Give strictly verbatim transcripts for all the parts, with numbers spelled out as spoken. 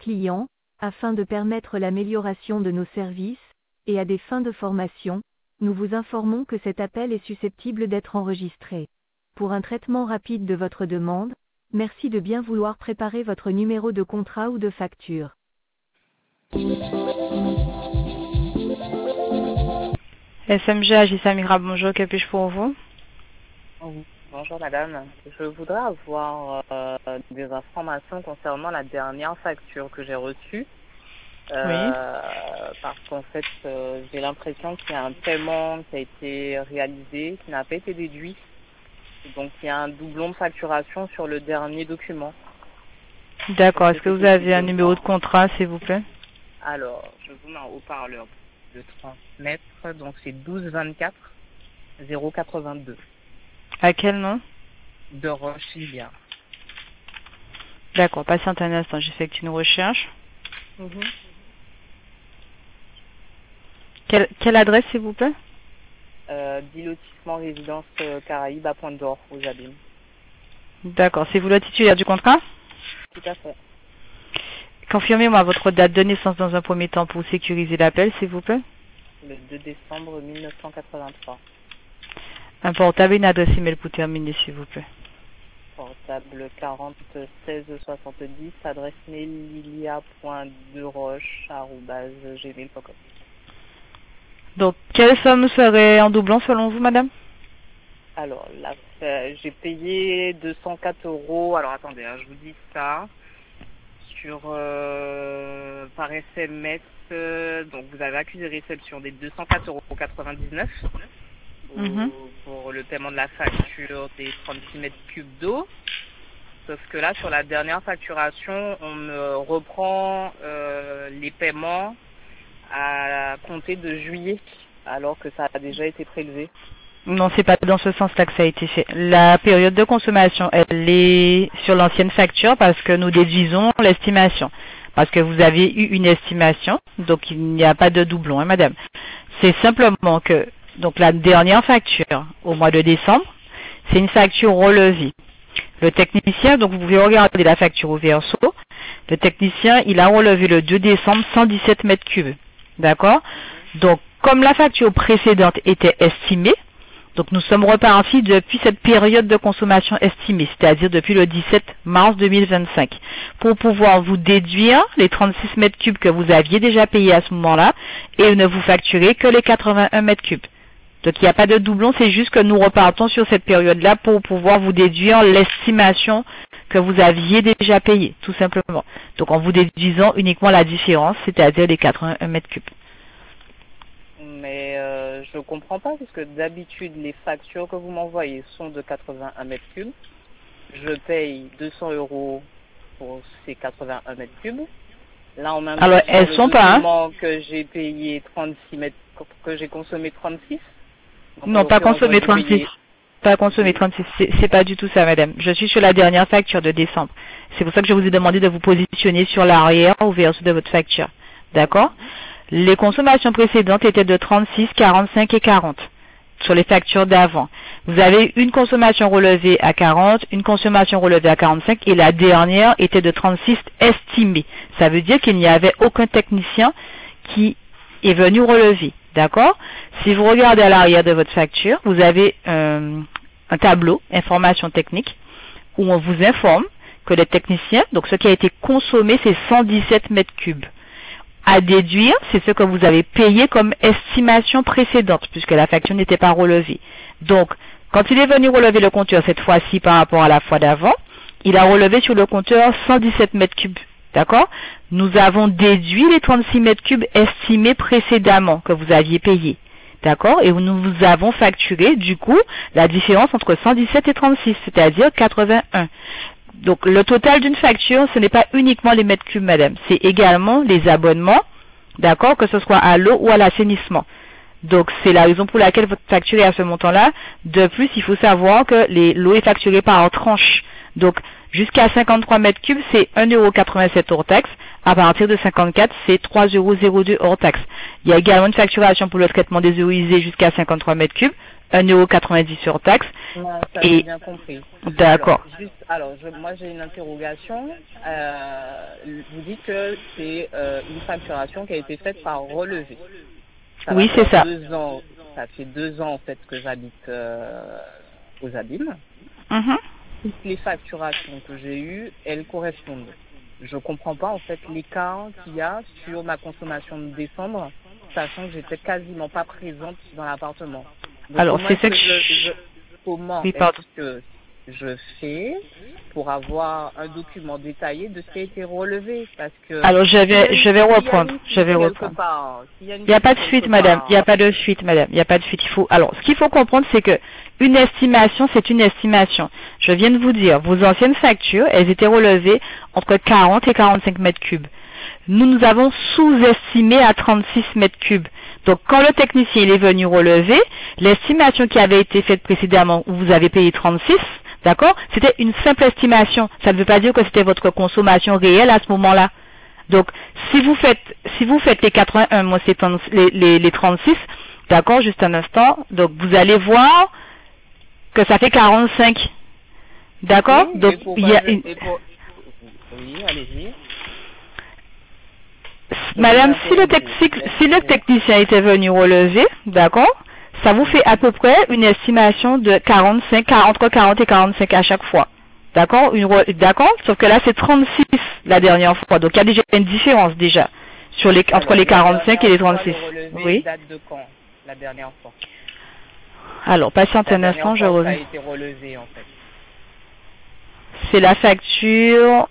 clients, afin de permettre l'amélioration de nos services, et à des fins de formation, nous vous informons que cet appel est susceptible d'être enregistré. Pour un traitement rapide de votre demande, merci de bien vouloir préparer votre numéro de contrat ou de facture. S M G Agissa Migra, bonjour, que puis-je pour vous? Oui. Bonjour madame, je voudrais avoir euh, des informations concernant la dernière facture que j'ai reçue. Euh, Oui. Parce qu'en fait, euh, j'ai l'impression qu'il y a un paiement qui a été réalisé, qui n'a pas été déduit. Donc il y a un doublon de facturation sur le dernier document. D'accord, est-ce que vous avez un numéro de contrat, s'il vous plaît? Alors, je vous mets en haut-parleur de transmettre, donc c'est douze vingt-quatre zéro quatre-vingt-deux. À quel nom? De Roche-Libia. D'accord, patiente un instant, j'effectue une recherche. Mm-hmm. Quelle, quelle adresse, s'il vous plaît? euh, dix lotissement résidence euh, Caraïbes à Pointe d'Or, aux Abîmes. D'accord, c'est vous le titulaire du contrat? Tout à fait. Confirmez-moi votre date de naissance dans un premier temps pour sécuriser l'appel, s'il vous plaît. Le deux décembre mille neuf cent quatre-vingt-trois. Un portable et une adresse email pour terminer, s'il vous plaît. Portable quarante seize soixante-dix, adresse mail lilia point de roche arobase gmail point com. Donc, quelle somme serait en doublant selon vous, madame? Alors, là, euh, j'ai payé deux cent quatre euros. Alors, attendez, hein, je vous dis ça. Sur, euh, par S M S, euh, donc vous avez accusé réception des deux cent quatre euros quatre-vingt-dix-neuf Mm-hmm. pour le paiement de la facture des trente-six mètres cubes d'eau. Sauf que là, sur la dernière facturation, on me reprend euh, les paiements à compter de juillet, alors que ça a déjà été prélevé. Non, c'est pas dans ce sens-là que ça a été fait. La période de consommation, elle est sur l'ancienne facture parce que nous déduisons l'estimation. Parce que vous avez eu une estimation, donc il n'y a pas de doublon, hein, madame. C'est simplement que, donc la dernière facture, au mois de décembre, c'est une facture relevée. Le technicien, donc vous pouvez regarder la facture au verso, le technicien, il a relevé le deux décembre cent dix-sept mètres cubes. D'accord? Donc, comme la facture précédente était estimée, donc nous sommes repartis depuis cette période de consommation estimée, c'est-à-dire depuis le dix-sept mars deux mille vingt-cinq, pour pouvoir vous déduire les trente-six mètres cubes que vous aviez déjà payés à ce moment-là et ne vous facturer que les quatre-vingt-un mètres cubes. Donc il n'y a pas de doublon, c'est juste que nous repartons sur cette période-là pour pouvoir vous déduire l'estimation que vous aviez déjà payée, tout simplement. Donc en vous déduisant uniquement la différence, c'est-à-dire les quatre-vingt-un mètres cubes. Mais euh, je comprends pas, parce que d'habitude, les factures que vous m'envoyez sont de quatre-vingt-un mètres cubes. Je paye deux cents euros pour ces quatre-vingt-un mètres cubes. Là, on m'a Alors, elles sont pas, hein? Que j'ai payé trente-six mètres, que j'ai consommé trente-six. Donc, non, pas consommé trente-six. Payer... Pas consommé trente-six. C'est pas du tout ça, madame. Je suis sur la dernière facture de décembre. C'est pour ça que je vous ai demandé de vous positionner sur l'arrière au verso de votre facture. D'accord? Les consommations précédentes étaient de trente-six, quarante-cinq et quarante sur les factures d'avant. Vous avez une consommation relevée à quarante, une consommation relevée à quarante-cinq et la dernière était de trente-six estimée. Ça veut dire qu'il n'y avait aucun technicien qui est venu relever. D'accord? Si vous regardez à l'arrière de votre facture, vous avez euh, un tableau, information technique, où on vous informe que les techniciens, donc ce qui a été consommé, c'est cent dix-sept mètres cubes. À déduire, c'est ce que vous avez payé comme estimation précédente, puisque la facture n'était pas relevée. Donc, quand il est venu relever le compteur cette fois-ci par rapport à la fois d'avant, il a relevé sur le compteur cent dix-sept mètres cubes. D'accord? Nous avons déduit les trente-six mètres cubes estimés précédemment que vous aviez payés. D'accord? Et nous vous avons facturé, du coup, la différence entre cent dix-sept et trente-six, c'est-à-dire quatre-vingt-un. Donc, le total d'une facture, ce n'est pas uniquement les mètres cubes, madame. C'est également les abonnements, d'accord, que ce soit à l'eau ou à l'assainissement. Donc, c'est la raison pour laquelle votre facture est à ce montant-là. De plus, il faut savoir que l'eau est facturée par tranche. Donc, jusqu'à cinquante-trois mètres cubes, c'est un euro quatre-vingt-sept hors taxe. À partir de cinquante-quatre, c'est trois euros zéro deux hors taxe. Il y a également une facturation pour le traitement des eaux usées jusqu'à cinquante-trois mètres cubes, un euro quatre-vingt-dix sur taxe. Non, ça Et- j'ai bien compris. D'accord. Alors, juste, alors je, moi j'ai une interrogation. Euh, vous dites que c'est euh, une facturation qui a été faite par relevé. Ça Oui, va c'est faire ça. Deux ans, ça fait deux ans en fait que j'habite euh, aux Abîmes. Mhm. Toutes les facturations que j'ai eues, elles correspondent. Je comprends pas en fait l'écart qu'il y a sur ma consommation de décembre, sachant que j'étais quasiment pas présente dans l'appartement. Donc, Alors, comment c'est est-ce ça que que je, je- je- comment Oui, est-ce pardon. que je fais pour avoir un document détaillé de ce qui a été relevé? Parce que Alors, je s'il y a vais, une- je vais s'il y a reprendre. une Je vais fuite reprendre. quelque part, s'il y a une Il n'y a pas de fuite fuite, quelque madame. part, Il n'y a pas de fuite, madame. Il n'y a pas de fuite. Il faut. Alors, ce qu'il faut comprendre, c'est que une estimation, c'est une estimation. Je viens de vous dire, vos anciennes factures, elles étaient relevées entre quarante et quarante-cinq mètres cubes. Nous, nous avons sous-estimé à trente-six mètres cubes. Donc, quand le technicien il est venu relever, l'estimation qui avait été faite précédemment, où vous avez payé trente-six, d'accord, c'était une simple estimation. Ça ne veut pas dire que c'était votre consommation réelle à ce moment-là. Donc, si vous faites, si vous faites les quatre-vingt-un, moi c'est trente les, les, les trente-six, d'accord, juste un instant. Donc, vous allez voir que ça fait quarante-cinq. D'accord? oui, Donc, et pour il y a pas- une... et pour- Oui, allez-y. Madame, Je si vous le, interromps. tec- si le technicien était venu relever, d'accord, ça vous fait à peu près une estimation de quarante-cinq, entre quarante et quarante-cinq à chaque fois. D'accord? Une re- D'accord? Sauf que là, c'est trente-six la dernière fois. Donc, il y a déjà une différence déjà sur les, entre Alors, les la quarante-cinq et les dernière fois, trente-six. le relevé Oui. date de quand? La dernière fois. Alors, patiente La un dernière instant, je fois que ça a reviens. été relevé, en fait. C'est la facture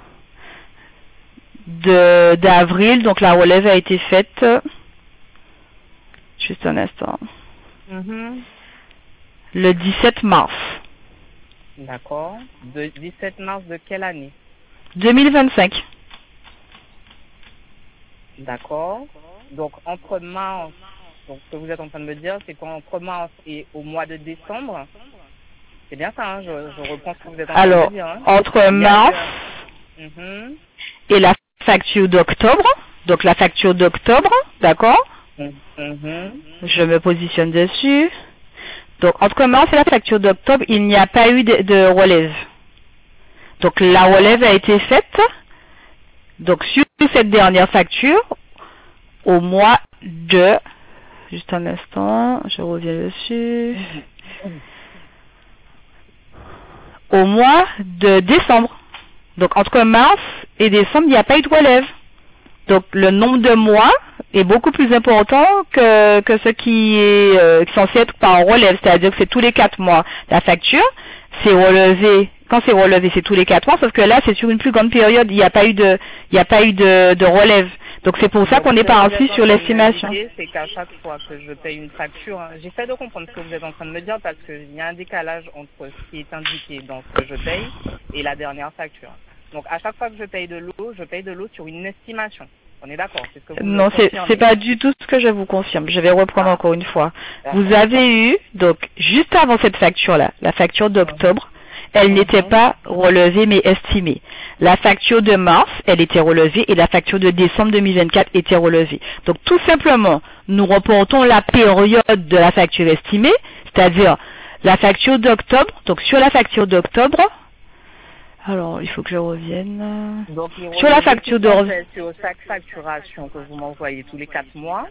de d'avril, donc la relève a été faite. Juste un instant. Mhm. Le dix-sept mars D'accord. De dix-sept mars de quelle année? deux mille vingt-cinq. D'accord. Donc, entre mars, donc ce que vous êtes en train de me dire, c'est qu'entre mars et au mois de décembre, c'est bien ça, hein, je, je reprends ce que vous êtes en train de Alors, me dire. Hein. entre Il y a mars eu un- Mhm. et la facture d'octobre, donc la facture d'octobre, d'accord? Mhm. Je me positionne dessus. Donc, entre mars et la facture d'octobre, il n'y a pas eu de, de relève. Donc, la relève a été faite, donc, sur cette dernière facture, au mois de, juste un instant, je reviens dessus, au mois de décembre. Donc, entre mars et décembre, il n'y a pas eu de relève. Donc, le nombre de mois est beaucoup plus important que, que ce qui est euh, censé être par relève. C'est-à-dire que c'est tous les quatre mois. La facture, c'est relevé. Quand c'est relevé, c'est tous les quatre mois. Sauf que là, c'est sur une plus grande période. Il n'y a pas eu de, il n'y a pas eu de, de relève. Donc, c'est pour ça Donc, qu'on n'est ce pas que vous ainsi êtes en sur train de l'estimation. m'indiquer, c'est qu'à chaque fois que je paye une facture, hein, j'essaie de comprendre ce que vous êtes en train de me dire parce qu'il y a un décalage entre ce qui est indiqué dans ce que je paye et la dernière facture. Donc, à chaque fois que je paye de l'eau, je paye de l'eau sur une estimation. On est d'accord? C'est ce que vous me Non, c'est confirmez. c'est pas du tout ce que je vous confirme. Je vais reprendre Ah. encore une fois. D'accord. Vous avez eu, donc, juste avant cette facture-là, la facture d'octobre, elle Mhm. n'était pas relevée mais estimée. La facture de mars, elle était relevée et la facture de décembre deux mille vingt-quatre était relevée. Donc, tout simplement, nous reportons la période de la facture estimée, c'est-à-dire la facture d'octobre. Donc, sur la facture d'octobre, alors, il faut que je revienne. Donc, il Sur la relève facture tout de en rev- fait sur chaque facturation que vous m'envoyez tous les quatre mois.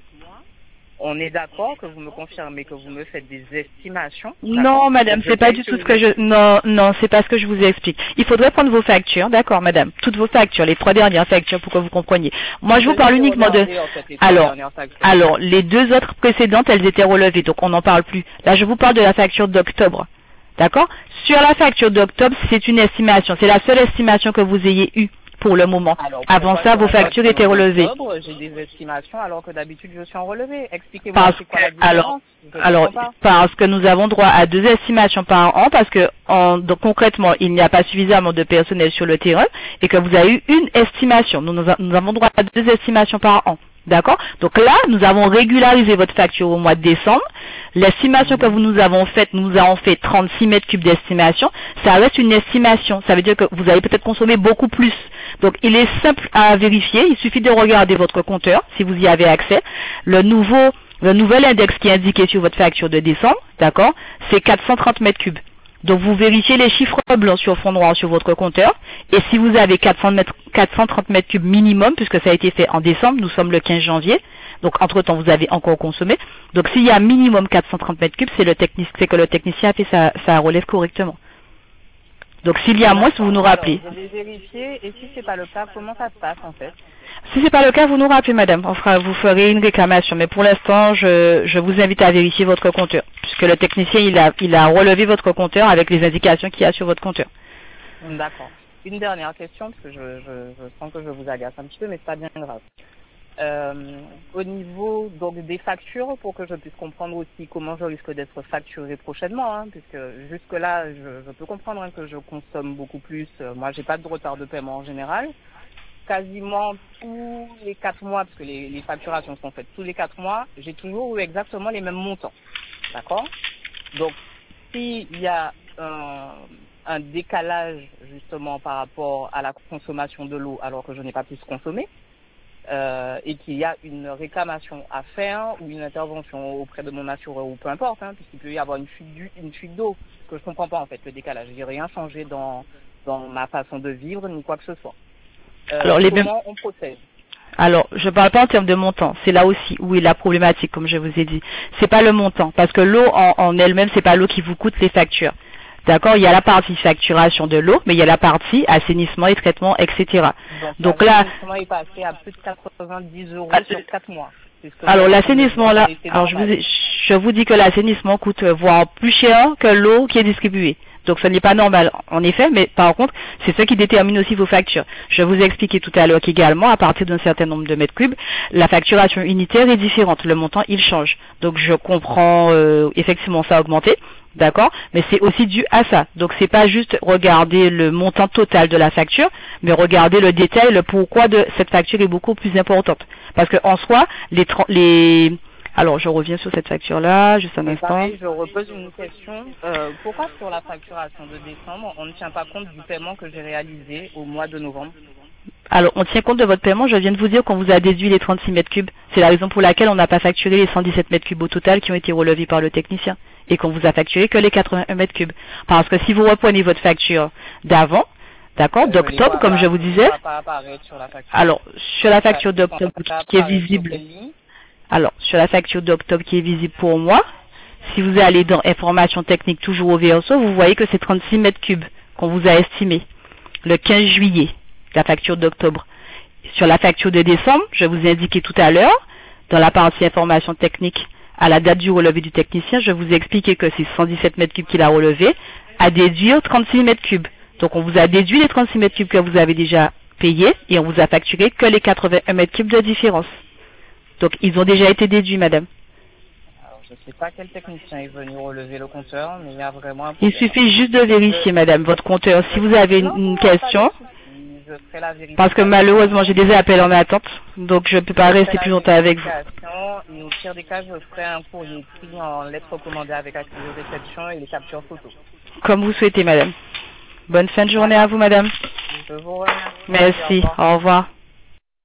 On est d'accord que vous me confirmez que vous me faites des estimations. Non, d'accord? madame, Donc, je c'est pas paye du sur tout ce que une- je. Non, non, c'est pas ce que je vous explique. Il faudrait prendre vos factures, d'accord, madame, toutes vos factures, les trois dernières factures, pour que vous compreniez. Moi, je vous parle vais uniquement de. regarder, en fait, les trois Alors, dernières factures. alors, les deux autres précédentes, elles étaient relevées, donc on n'en parle plus. Là, je vous parle de la facture d'octobre, d'accord? Sur la facture d'octobre, c'est une estimation, c'est la seule estimation que vous ayez eue pour le moment. Alors, Avant pourquoi ça, sur vos la factures facture étaient relevées. d'octobre, j'ai des estimations alors que d'habitude je suis en relevé. Expliquez-moi Parce c'est quoi la que, différence. alors, Je alors, comprends pas. parce que nous avons droit à deux estimations par an, parce que en, donc, concrètement, il n'y a pas suffisamment de personnel sur le terrain, et que vous avez eu une estimation. Nous, nous, a- nous avons droit à deux estimations par an. D'accord? Donc là, nous avons régularisé votre facture au mois de décembre. L'estimation que vous nous avons faite, nous avons fait trente-six mètres cubes d'estimation. Ça reste une estimation. Ça veut dire que vous avez peut-être consommé beaucoup plus. Donc, il est simple à vérifier. Il suffit de regarder votre compteur, si vous y avez accès. Le nouveau, Le nouvel index qui est indiqué sur votre facture de décembre, d'accord, c'est quatre cent trente mètres cubes. Donc vous vérifiez les chiffres blancs sur fond noir sur votre compteur, et si vous avez quatre cent trente mètres cubes minimum, puisque ça a été fait en décembre, nous sommes le quinze janvier, donc entre-temps vous avez encore consommé, donc s'il y a minimum quatre cent trente mètres cubes, c'est le technicien, c'est que le technicien a fait sa, sa relève correctement. Donc s'il y a moins, vous nous rappelez. Alors, je vais vérifier, et si c'est pas le cas, comment ça se passe en fait? Si c'est pas le cas, vous nous rappelez, madame. On fera, vous ferez une réclamation. Mais pour l'instant, je, je vous invite à vérifier votre compteur, puisque le technicien, il a, il a relevé votre compteur avec les indications qu'il y a sur votre compteur. D'accord. Une dernière question, parce que je, je, je sens que je vous agace un petit peu, mais c'est pas bien grave. Euh, au niveau donc des factures, pour que je puisse comprendre aussi comment je risque d'être facturé prochainement, hein, puisque jusque là, je, je peux comprendre hein, que je consomme beaucoup plus. Moi, j'ai pas de retard de paiement en général. Quasiment tous les quatre mois, parce que les, les facturations sont faites tous les quatre mois, j'ai toujours eu exactement les mêmes montants. D'accord? Donc, s'il y a un, un décalage justement par rapport à la consommation de l'eau alors que je n'ai pas pu se consommer, euh, et qu'il y a une réclamation à faire ou une intervention auprès de mon assureur ou peu importe, hein, puisqu'il peut y avoir une fuite d'eau, une fuite d'eau, que je comprends pas en fait le décalage. J'ai rien changé dans, dans ma façon de vivre ni quoi que ce soit. Euh, Alors, les comment on procède? Alors, je ne parle pas en termes de montant. C'est là aussi où est la problématique, comme je vous ai dit. C'est pas le montant, parce que l'eau en, en elle-même, c'est pas l'eau qui vous coûte les factures. D'accord? Il y a la partie facturation de l'eau, mais il y a la partie assainissement et traitement, et cetera. Donc, Donc là, l'assainissement est passé à plus de quatre-vingt-dix euros ah, sur quatre mois. Alors l'assainissement là, alors je vous, ai- je vous dis que l'assainissement coûte euh, voire plus cher que l'eau qui est distribuée. Donc ce n'est pas normal en effet, mais par contre, c'est ce qui détermine aussi vos factures. Je vous ai expliqué tout à l'heure qu'également, à partir d'un certain nombre de mètres cubes, la facturation unitaire est différente. Le montant, il change. Donc je comprends euh, effectivement ça a augmenté, d'accord, mais c'est aussi dû à ça. Donc c'est pas juste regarder le montant total de la facture, mais regarder le détail, le pourquoi de cette facture est beaucoup plus importante. Parce que en soi, les, les alors je reviens sur cette facture-là, juste un Et instant. pareil, je repose une question. Euh, pourquoi sur la facturation de décembre, on ne tient pas compte du paiement que j'ai réalisé au mois de novembre? Alors, on tient compte de votre paiement. Je viens de vous dire qu'on vous a déduit les trente-six mètres cubes. C'est la raison pour laquelle on n'a pas facturé les cent dix-sept mètres cubes au total qui ont été relevés par le technicien. Et qu'on vous a facturé que les quatre-vingt-un mètres cubes. Parce que si vous reprenez votre facture d'avant, d'accord, Euh, d'octobre, les comme je vous ça disais. va pas apparaître sur la facture. Alors, sur la facture Ça- d'octobre ça va qui est apparaître sur visible. quelle ligne? Alors, sur la facture d'octobre qui est visible pour moi, si vous allez dans information technique toujours au verso, vous voyez que c'est trente-six mètres cubes qu'on vous a estimé le quinze juillet, la facture d'octobre. Sur la facture de décembre, je vous ai indiqué tout à l'heure, dans la partie information technique, à la date du relevé du technicien, je vous ai expliqué que c'est cent dix-sept mètres cubes qu'il a relevé, à déduire trente-six mètres cubes. Donc on vous a déduit les trente-six mètres cubes que vous avez déjà payés et on vous a facturé que les quatre-vingt-un mètres cubes de différence. Donc ils ont déjà été déduits, madame. Alors, je ne sais pas quel technicien est venu relever le compteur, mais il y a vraiment un Il problème. suffit juste de vérifier, madame, votre compteur. Si vous avez une, Non, une non, pas de question, souci. Je ferai la vérification. parce que malheureusement j'ai des appels en attente, donc je ne peux pas Je ferai rester la plus longtemps avec vous. vérification, Et au pire des cas, je ferai un courrier écrit en lettre recommandée avec accusé de réception et les captures photos. Comme vous souhaitez, madame. Bonne fin de journée à vous, madame. Je vous remercie. Merci. Au revoir. Au revoir.